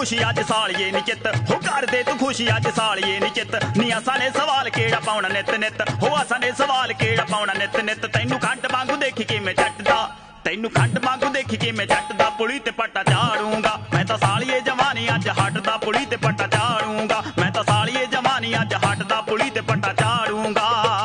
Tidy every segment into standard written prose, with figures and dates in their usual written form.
खुशी अज सालिए नी चित हो कर दे तू खुशी अज सालिए नी चित नी असां ने सवाल केड़ा पाउणा नित नित हो असां ने सवाल केड़ा पाउणा नित नित तैनू खंड वांगू देखी किवें झटदा तैनू खंड वांगू देखी किवें झटदा पुली ते पट्टा झाड़ूंगा मैं तां सालिए जवानी अज हटदा पुली ते पट्टा झाड़ूंगा मैं तां सालिए जवानी अज हटदा पुली ते पट्टा झाड़ूंगा।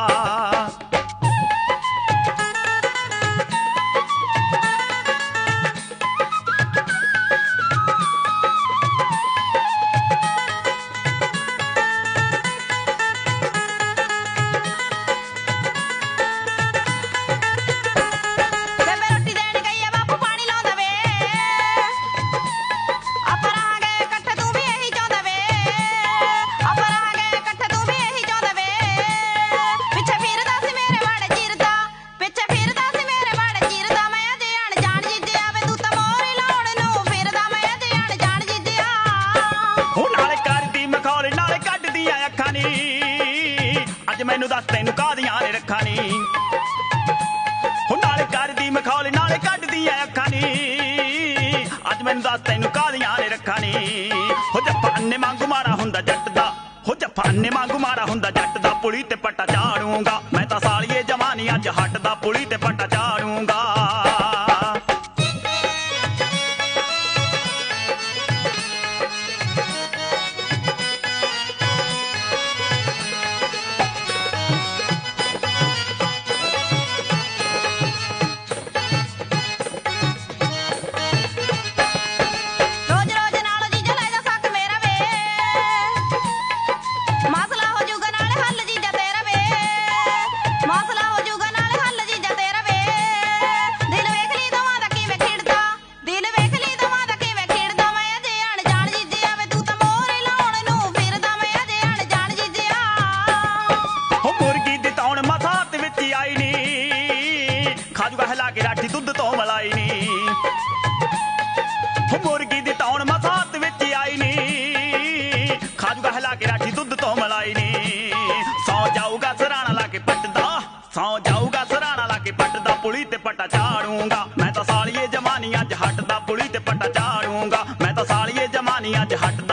मैनू दस तैनू कादियां ने रखा नी नाले कर दी मखौल नाले कट दी अखा नी अज मैनू दस तैनू कादियां ने रखा नी हो जप्पा अन्ने मांगू मारा हुंदा जट दा हो जप्पा अन्ने मांगू मारा हुंदा जट दा पुली ते पट्टा झाड़ूंगा मैं तां सालिए जवानी अज हटदा पुली ते पट्टा झाड़ूंगा। खाजूगा हिला के राठी दुध तो मलाई नी मुर्गी दी तौण मसात विच आई नी खाजूगा हिला के राठी दुध तो मलाई नी सौ जाऊगा सराणा लाके पटदा सौ जाऊगा सराणा लाके पटदा पुली ते पट्टा झाड़ूंगा मैं तां सालिए जवानी अज हटदा पुली ते पट्टा झाड़ूंगा मैं तां सालिए जवानी अज हटदा